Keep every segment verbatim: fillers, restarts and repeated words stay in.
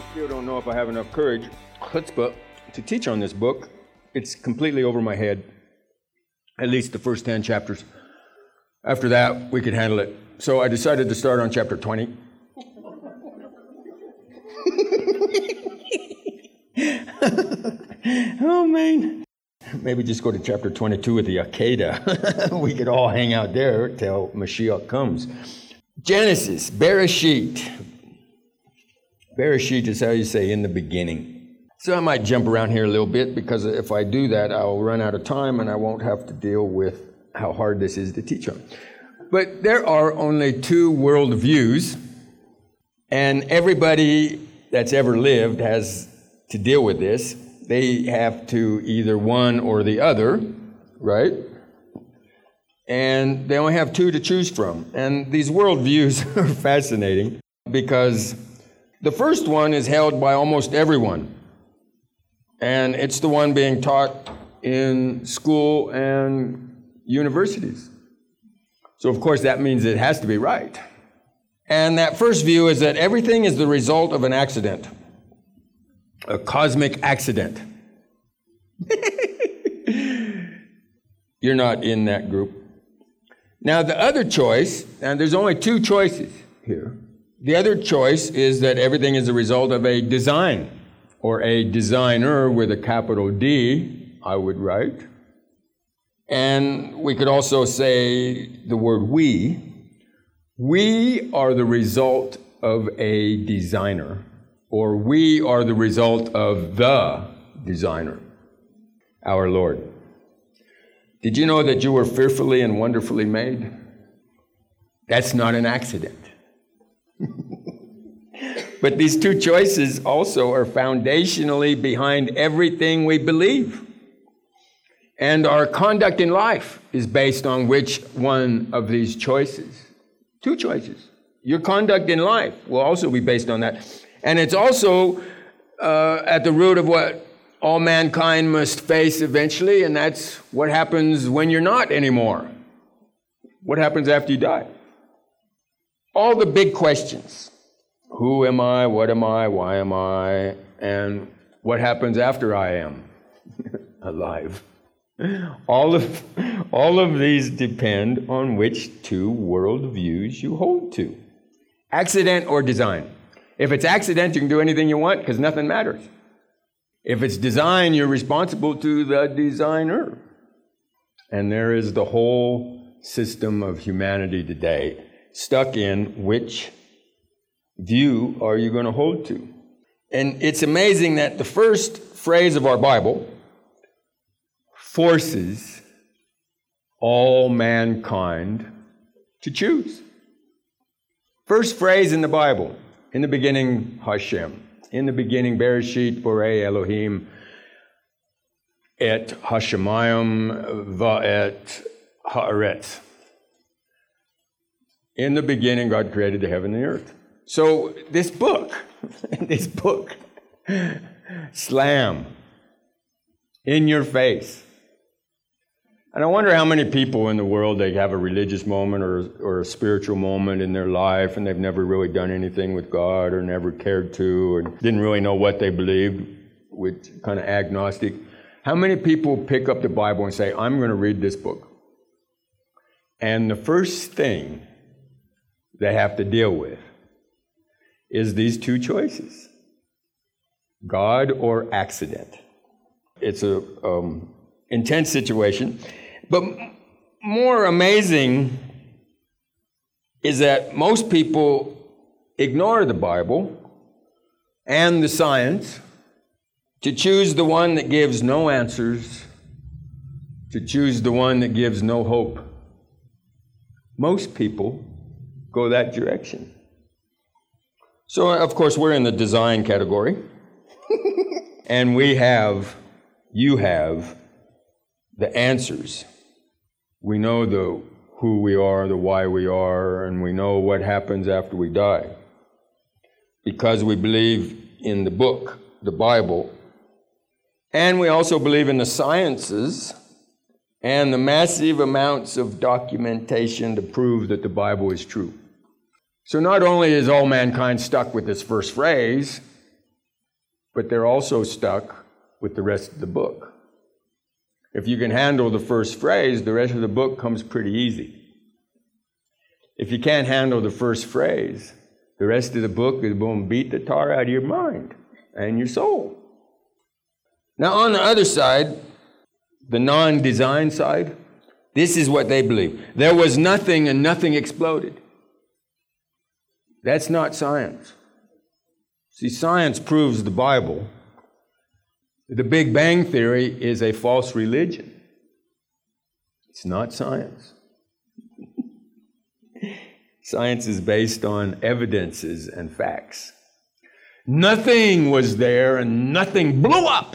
I still don't know if I have enough courage, chutzpah, to teach on this book. It's completely over my head, at least the first ten chapters. After that, we could handle it. So I decided to start on chapter twenty. Oh, man. Maybe just go to chapter twenty-two with the Akedah. We could all hang out there till Mashiach comes. Genesis, Bereshit. Bereshit is how you say in the beginning. So I might jump around here a little bit, because if I do that, I'll run out of time and I won't have to deal with how hard this is to teach on. But there are only two worldviews, and everybody that's ever lived has to deal with this. They have to either one or the other, right? And they only have two to choose from. And these worldviews are fascinating, because the first one is held by almost everyone. And it's the one being taught in school and universities. So, of course, that means it has to be right. And that first view is that everything is the result of an accident, a cosmic accident. You're not in that group. Now, the other choice, and there's only two choices here. The other choice is that everything is the result of a design, or a designer with a capital D, I would write. And we could also say the word we. We are the result of a designer, or we are the result of the designer, our Lord. Did you know that you were fearfully and wonderfully made? That's not an accident. But these two choices also are foundationally behind everything we believe. And our conduct in life is based on which one of these choices. Two choices. Your conduct in life will also be based on that. And it's also uh, at the root of what all mankind must face eventually, and that's what happens when you're not anymore. What happens after you die? All the big questions. Who am I? What am I? Why am I? And what happens after I am alive? All of, all of these depend on which two worldviews you hold to. Accident or design. If it's accident, you can do anything you want because nothing matters. If it's design, you're responsible to the designer. And there is the whole system of humanity today stuck in which view are you going to hold to? And it's amazing that the first phrase of our Bible forces all mankind to choose. First phrase in the Bible, in the beginning, Hashem. In the beginning, Bereshit borei Elohim et Hashemayim va'et haaretz. In the beginning, God created the heaven and the earth. So this book, this book, slam, in your face. And I wonder how many people in the world, they have a religious moment or, or a spiritual moment in their life, and they've never really done anything with God or never cared to, or didn't really know what they believed, with kind of agnostic. How many people pick up the Bible and say, I'm going to read this book? And the first thing they have to deal with is these two choices, God or accident. It's a um, intense situation. But more amazing is that most people ignore the Bible and the science to choose the one that gives no answers, to choose the one that gives no hope. Most people go that direction. So, of course, we're in the design category. And we have, you have, the answers. We know the who we are, the why we are, and we know what happens after we die. Because we believe in the book, the Bible, and we also believe in the sciences and the massive amounts of documentation to prove that the Bible is true. So not only is all mankind stuck with this first phrase, but they're also stuck with the rest of the book. If you can handle the first phrase, the rest of the book comes pretty easy. If you can't handle the first phrase, the rest of the book is going to beat the tar out of your mind and your soul. Now, on the other side, the non-design side, this is what they believe. There was nothing and nothing exploded. That's not science. See, science proves the Bible. The Big Bang Theory is a false religion. It's not science. Science is based on evidences and facts. Nothing was there and nothing blew up.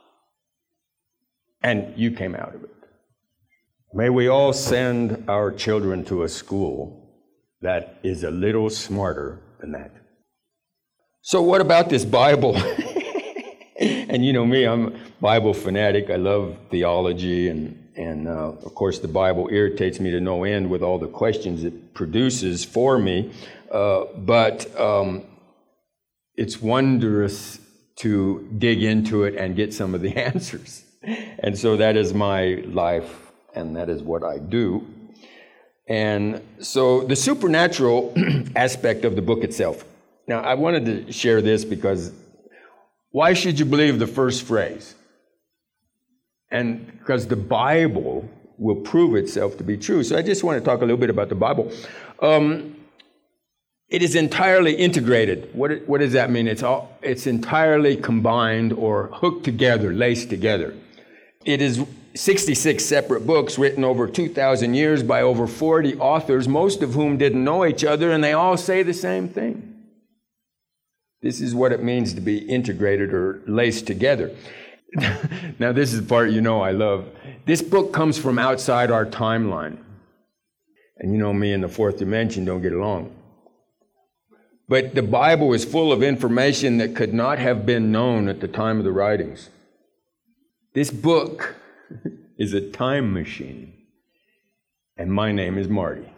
And you came out of it. May we all send our children to a school that is a little smarter than that. So what about this Bible? And you know me, I'm a Bible fanatic. I love theology, and, and uh, of course the Bible irritates me to no end with all the questions it produces for me. Uh, but um, it's wondrous to dig into it and get some of the answers. And so that is my life, and that is what I do. And so the supernatural aspect of the book itself. Now, I wanted to share this because why should you believe the first phrase? And because the Bible will prove itself to be true. So I just want to talk a little bit about the Bible. Um, it is entirely integrated. What, what does that mean? It's all, it's entirely combined or hooked together, laced together. It is sixty-six separate books written over two thousand years by over forty authors, most of whom didn't know each other, and they all say the same thing. This is what it means to be integrated or laced together. Now, this is the part you know I love. This book comes from outside our timeline. And you know me and the fourth dimension don't get along. But the Bible is full of information that could not have been known at the time of the writings. This book is a time machine. And my name is Marty.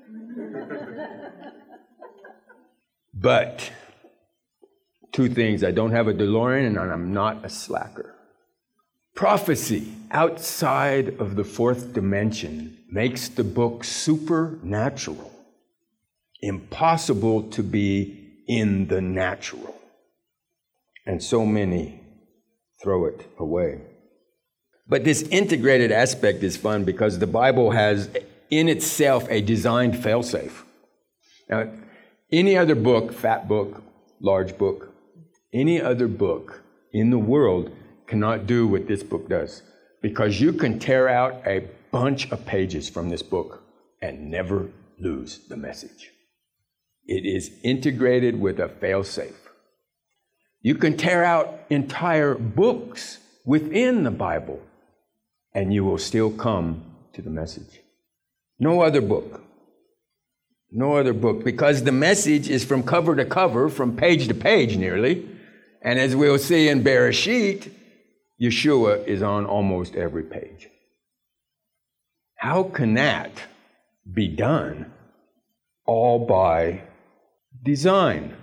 But two things. I don't have a DeLorean and I'm not a slacker. Prophecy outside of the fourth dimension makes the book supernatural. Impossible to be in the natural. And so many throw it away. But this integrated aspect is fun because the Bible has in itself a designed failsafe. Now, any other book, fat book, large book, any other book in the world cannot do what this book does, because you can tear out a bunch of pages from this book and never lose the message. It is integrated with a failsafe. You can tear out entire books within the Bible and you will still come to the message. No other book. No other book, because the message is from cover to cover, from page to page nearly. And as we'll see in Bereshit, Yeshua is on almost every page. How can that be done all by design?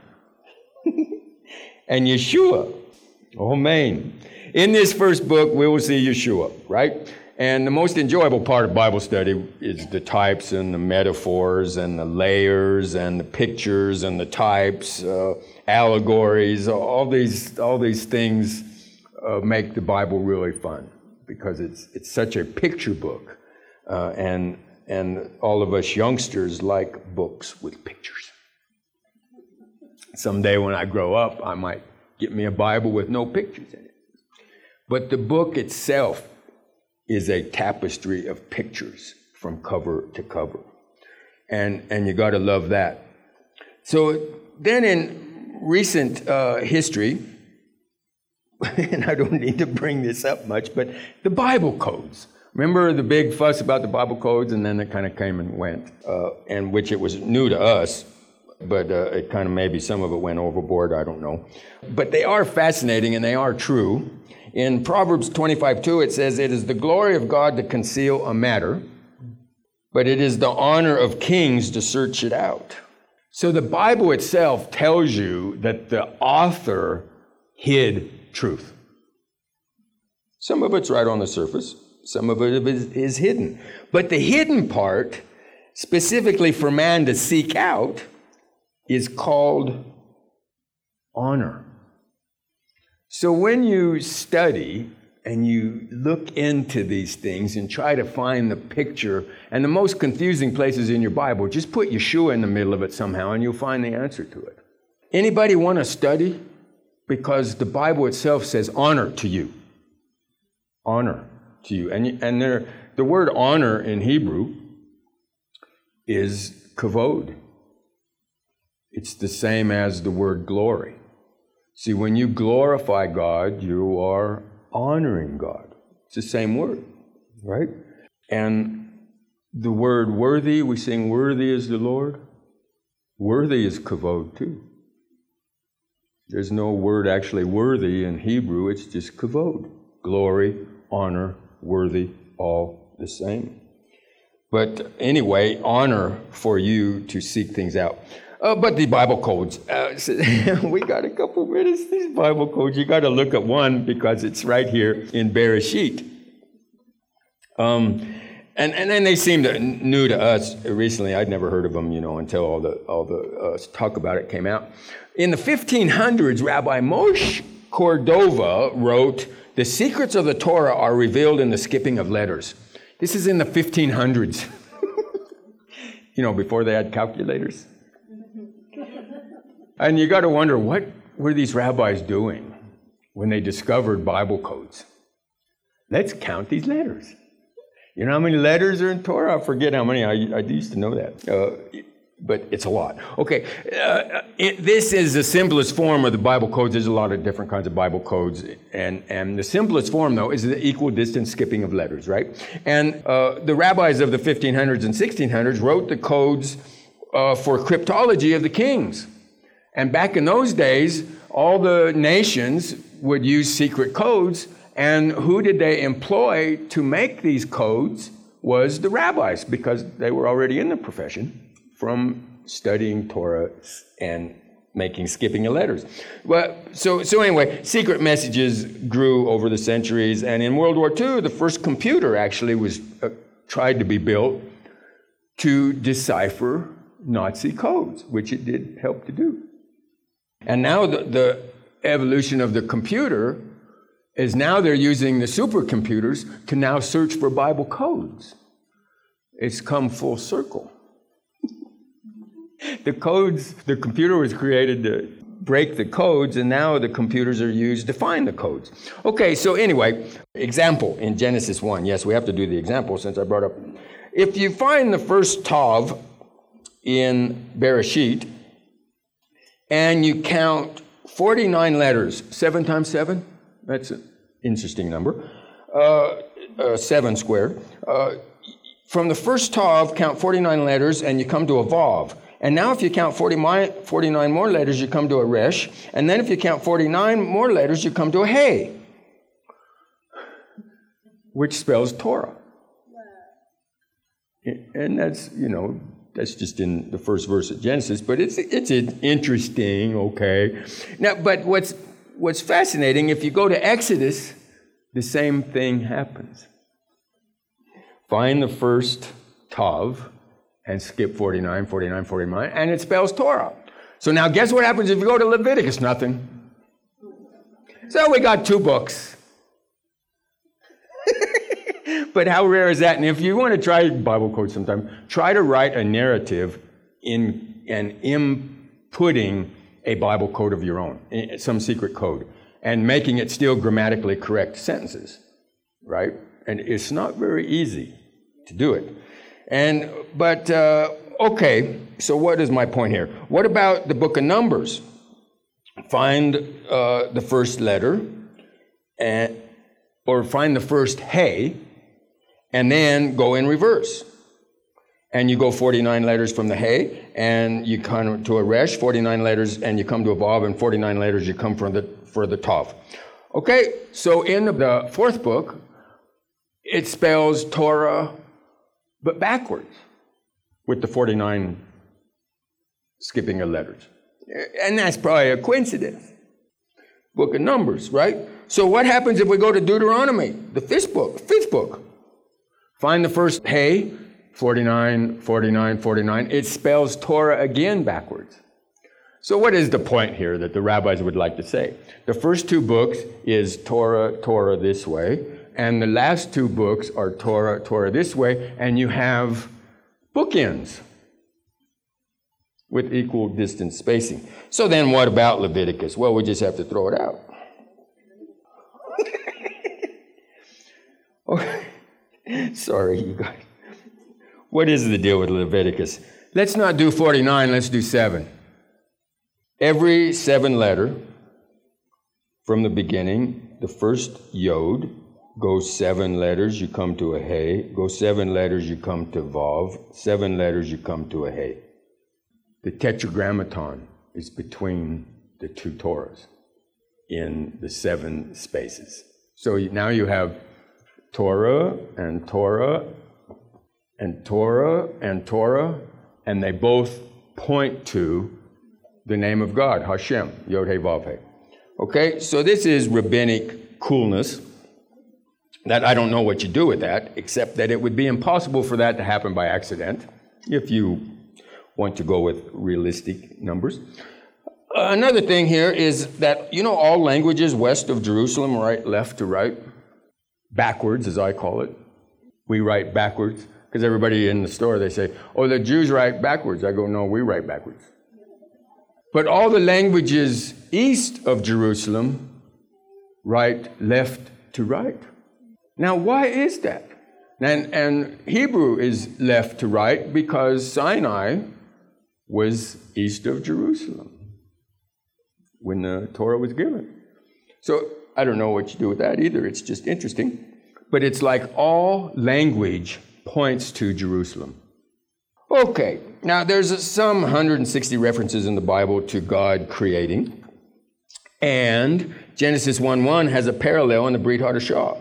And Yeshua, oh man. In this first book, we will see Yeshua, right? And the most enjoyable part of Bible study is the types and the metaphors and the layers and the pictures and the types, uh, allegories, all these all these things uh, make the Bible really fun because it's it's such a picture book, uh, and and all of us youngsters like books with pictures. Someday when I grow up, I might get me a Bible with no pictures in it. But the book itself is a tapestry of pictures from cover to cover. And, and you got to love that. So then in recent uh, history, and I don't need to bring this up much, but the Bible codes. Remember the big fuss about the Bible codes, and then it kind of came and went, uh, and which it was new to us, but uh, it kind of maybe some of it went overboard, I don't know. But they are fascinating and they are true. In Proverbs twenty-five two, it says, "It is the glory of God to conceal a matter, but it is the honor of kings to search it out." So the Bible itself tells you that the author hid truth. Some of it's right on the surface. Some of it is, is hidden. But the hidden part, specifically for man to seek out, is called honor. So when you study and you look into these things and try to find the picture, and the most confusing places in your Bible, just put Yeshua in the middle of it somehow and you'll find the answer to it. Anybody want to study? Because the Bible itself says honor to you. Honor to you. And, and there, the word honor in Hebrew is kavod. It's the same as the word glory. See, when you glorify God, you are honoring God. It's the same word, right? And the word worthy, we sing worthy is the Lord. Worthy is kavod too. There's no word actually worthy in Hebrew, it's just kavod. Glory, honor, worthy, all the same. But anyway, honor for you to seek things out. Uh, but the Bible codes, uh, so we got a couple minutes. These Bible codes, you got to look at one because it's right here in Bereshit. Um, and and then they seem to, new to us recently. I'd never heard of them, you know, until all the all the uh, talk about it came out. In the fifteen hundreds, Rabbi Moshe Cordova wrote, "The secrets of the Torah are revealed in the skipping of letters." This is in the fifteen hundreds. You know, before they had calculators. And you got to wonder, what were these rabbis doing when they discovered Bible codes? Let's count these letters. You know how many letters are in Torah? I forget how many. I, I used to know that. Uh, but it's a lot. Okay, uh, it, this is the simplest form of the Bible codes. There's a lot of different kinds of Bible codes. And, and the simplest form, though, is the equal distance skipping of letters, right? And uh, the rabbis of the fifteen hundreds and sixteen hundreds wrote the codes uh, for cryptology of the kings. And back in those days, all the nations would use secret codes. And who did they employ to make these codes was the rabbis, because they were already in the profession from studying Torah and making skipping of letters. Well, so, so anyway, secret messages grew over the centuries. And in World War Two, the first computer actually was uh, tried to be built to decipher Nazi codes, which it did help to do. And now the, the evolution of the computer is now they're using the supercomputers to now search for Bible codes. It's come full circle. The codes, the computer was created to break the codes, and now the computers are used to find the codes. Okay, so anyway, example in Genesis one. Yes, we have to do the example since I brought up. If you find the first Tav in Bereshit, and you count forty-nine letters, seven times seven, that's an interesting number, uh, uh, seven squared. Uh, from the first Tav, count forty-nine letters, and you come to a Vav. And now if you count forty-nine more letters, you come to a Resh. And then if you count forty-nine more letters, you come to a Hey, which spells Torah. And that's, you know, that's just in the first verse of Genesis, but it's it's interesting, okay. Now, but what's what's fascinating, if you go to Exodus, the same thing happens. Find the first Tav and skip forty-nine, forty-nine, forty-nine, and it spells Torah. So now guess what happens if you go to Leviticus? Nothing. So we got two books. But how rare is that? And if you want to try Bible code sometime, try to write a narrative in and inputting a Bible code of your own, some secret code, and making it still grammatically correct sentences, right? And it's not very easy to do it. And but uh, okay, so what is my point here? What about the book of Numbers? Find uh, the first letter, and or find the first Hey, and then go in reverse. And you go forty-nine letters from the Hey, and you come to a Resh, forty-nine letters, and you come to a Vav, and forty-nine letters you come from the, for the Tav. Okay, so in the fourth book, it spells Torah, but backwards, with the forty-nine skipping of letters. And that's probably a coincidence. book of Numbers, right? So what happens if we go to Deuteronomy, the fifth book, fifth book? Find the first hey, forty-nine, forty-nine, forty-nine. It spells Torah again backwards. So what is the point here that the rabbis would like to say? The first two books is Torah, Torah this way, and the last two books are Torah, Torah this way, and you have bookends with equal distance spacing. So then what about Leviticus? Well, we just have to throw it out. Okay. Sorry, you guys. What is the deal with Leviticus? Let's not do forty-nine, let's do seven. Every seven letter from the beginning, the first yod, goes seven letters, you come to a hey. Go seven letters, you come to vav. Seven letters, you come to a hey. The tetragrammaton is between the two Torahs in the seven spaces. So now you have Torah and Torah and Torah and Torah, and they both point to the name of God, Hashem, Yod He Vav He. Okay, so this is rabbinic coolness that I don't know what you do with that, except that it would be impossible for that to happen by accident if you want to go with realistic numbers. Uh, another thing here is that, you know, all languages west of Jerusalem write left to right, backwards as I call it. We write backwards because everybody in the store, they say, oh, the Jews write backwards. I go, no, we write backwards. But all the languages east of Jerusalem write left to right. Now, why is that? And, and Hebrew is left to right because Sinai was east of Jerusalem when the Torah was given. So I don't know what you do with that either. It's just interesting. But it's like all language points to Jerusalem. Okay, now there's some one hundred sixty references in the Bible to God creating. And Genesis one one has a parallel in the Brit Hadashah.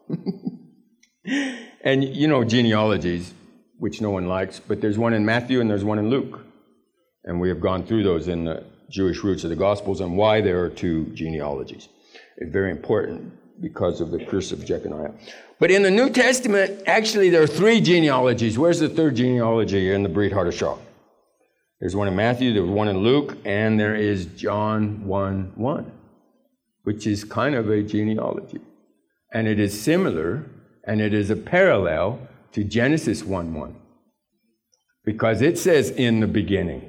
And you know genealogies, which no one likes, but there's one in Matthew and there's one in Luke. And we have gone through those in the Jewish roots of the Gospels and why there are two genealogies. It's very important because of the curse of Jeconiah. But in the New Testament, actually there are three genealogies. Where's the third genealogy in the Brit Hadashah? There's one in Matthew, there's one in Luke, and there is John one one, which is kind of a genealogy. And it is similar, and it is a parallel to Genesis one one. Because it says, in the beginning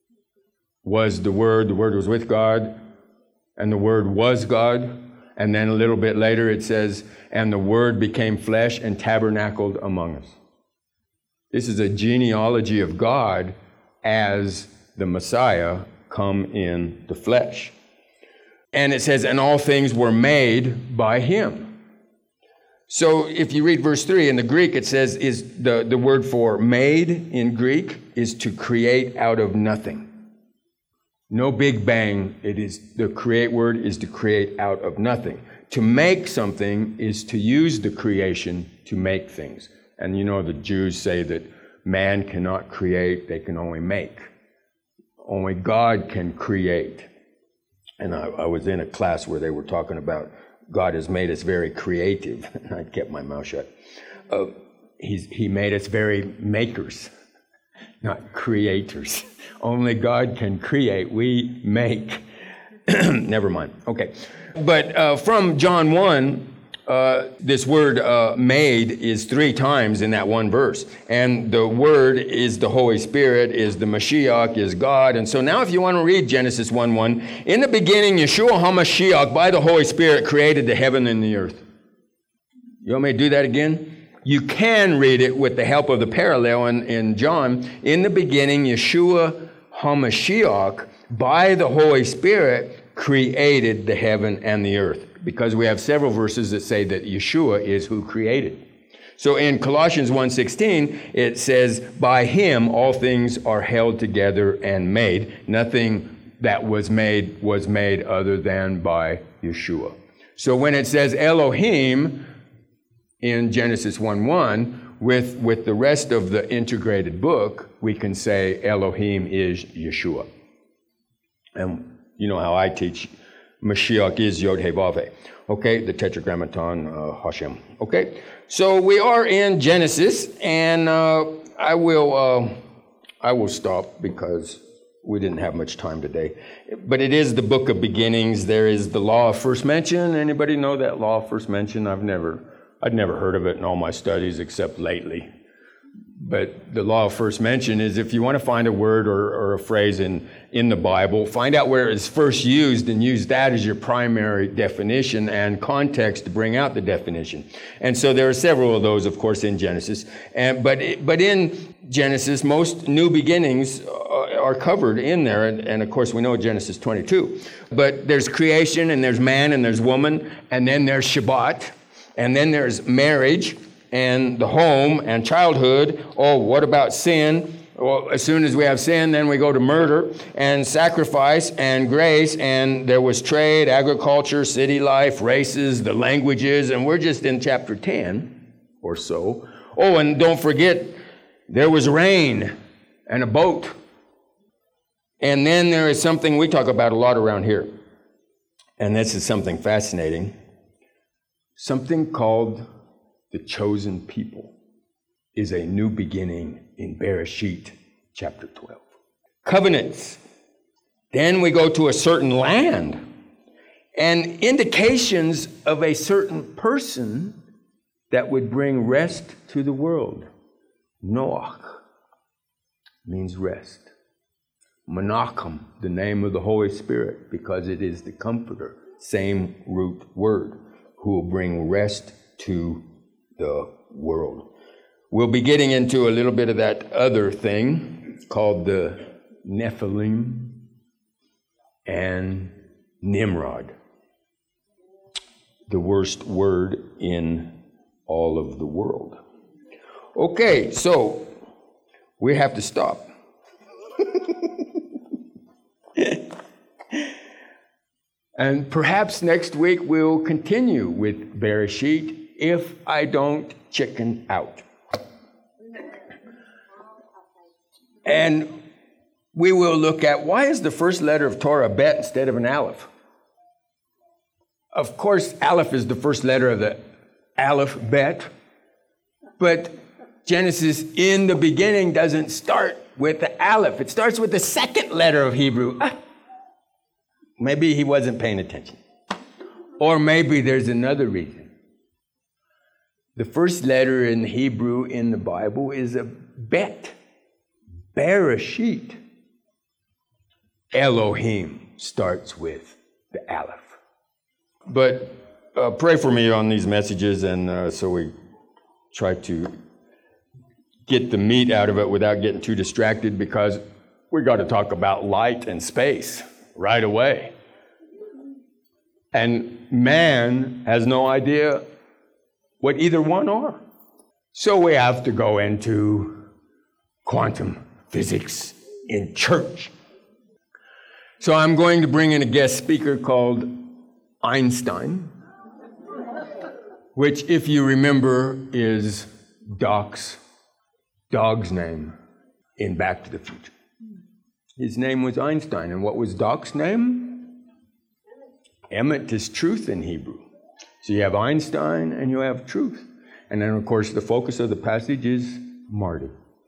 was the Word, the Word was with God, and the Word was God. And then a little bit later it says, and the Word became flesh and tabernacled among us. This is a genealogy of God as the Messiah come in the flesh. And it says, and all things were made by Him. So if you read verse three in the Greek, it says, is the, the word for made in Greek is to create out of nothing. No big bang. It is the create word is to create out of nothing. To make something is to use the creation to make things. And you know the Jews say that man cannot create, they can only make. Only God can create. And I, I was in a class where they were talking about God has made us very creative. And I kept my mouth shut. Uh, he's, he made us very makers, not creators. Only God can create. We make. Never mind. Okay. But uh, from John one, uh, this word uh, made is three times in that one verse. And the word is the Holy Spirit, is the Mashiach, is God. And so now if you want to read Genesis one one, in the beginning, Yeshua HaMashiach, by the Holy Spirit, created the heaven and the earth. You want me to do that again? You can read it with the help of the parallel in, in John. In the beginning, Yeshua HaMashiach, by the Holy Spirit, created the heaven and the earth. Because we have several verses that say that Yeshua is who created. So in Colossians one sixteen, it says, by Him all things are held together and made. Nothing that was made was made other than by Yeshua. So when it says Elohim in Genesis one one, with, with the rest of the integrated book, we can say Elohim is Yeshua. And you know how I teach, Mashiach is Yod He Vav He. Okay, the Tetragrammaton uh, Hashem. Okay, so we are in Genesis, and uh, I will uh, I will stop because we didn't have much time today. But it is the book of beginnings. There is the law of first mention. Anybody know that law of first mention? I've never I'd never heard of it in all my studies except lately. But the law of first mention is if you want to find a word or, or a phrase in, in the Bible, find out where it's first used and use that as your primary definition and context to bring out the definition. And so there are several of those, of course, in Genesis. And but but in Genesis, most new beginnings are covered in there. And, and of course, we know Genesis twenty-two. But there's creation, and there's man, and there's woman, and then there's Shabbat, and then there's marriage, and the home and childhood. Oh, what about sin? Well, as soon as we have sin, then we go to murder and sacrifice and grace. And there was trade, agriculture, city life, races, the languages. And we're just in chapter ten or so. Oh, and don't forget, there was rain and a boat. And then there is something we talk about a lot around here. And this is something fascinating. Something called the chosen people is a new beginning in Bereshit, chapter twelve. Covenants. Then we go to a certain land and indications of a certain person that would bring rest to the world. Noach means rest. Menachem, the name of the Holy Spirit, because it is the Comforter, same root word, who will bring rest to the world. We'll be getting into a little bit of that other thing called the Nephilim and Nimrod, the worst word in all of the world. Okay, so we have to stop. And perhaps next week we'll continue with Bereshit if I don't chicken out. And we will look at why is the first letter of Torah Bet instead of an Aleph? Of course, Aleph is the first letter of the alphabet, but Genesis in the beginning doesn't start with the Aleph. It starts with the second letter of Hebrew. Ah, maybe he wasn't paying attention. Or maybe there's another reason. The first letter in Hebrew in the Bible is a Bet. Bereshit. Elohim starts with the Aleph. But uh, pray for me on these messages, and uh, so we try to get the meat out of it without getting too distracted, because we got to talk about light and space right away. And man has no idea what either one are. So we have to go into quantum physics in church. So I'm going to bring in a guest speaker called Einstein, which, if you remember, is Doc's dog's name in Back to the Future. His name was Einstein. And what was Doc's name? Emet is truth in Hebrew. So you have Einstein and you have truth. And then, of course, the focus of the passage is Marty.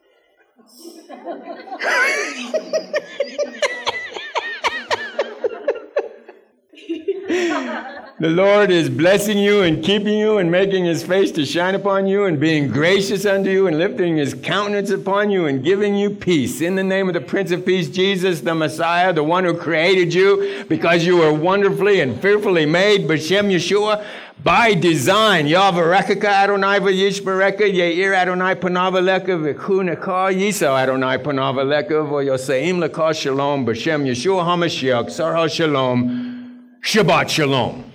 The Lord is blessing you and keeping you and making his face to shine upon you and being gracious unto you and lifting his countenance upon you and giving you peace. In the name of the Prince of Peace, Jesus, the Messiah, the one who created you because you were wonderfully and fearfully made, B'Shem Yeshua, by design. Yahvarekaka Adonai v'yishmereka, Ye'ir Adonai panav aleka v'ku nekah, Yisau Adonai panav aleka v'yoseim lekah shalom, B'Shem Yeshua HaMashiach, Sar HaShalom, Shabbat Shalom.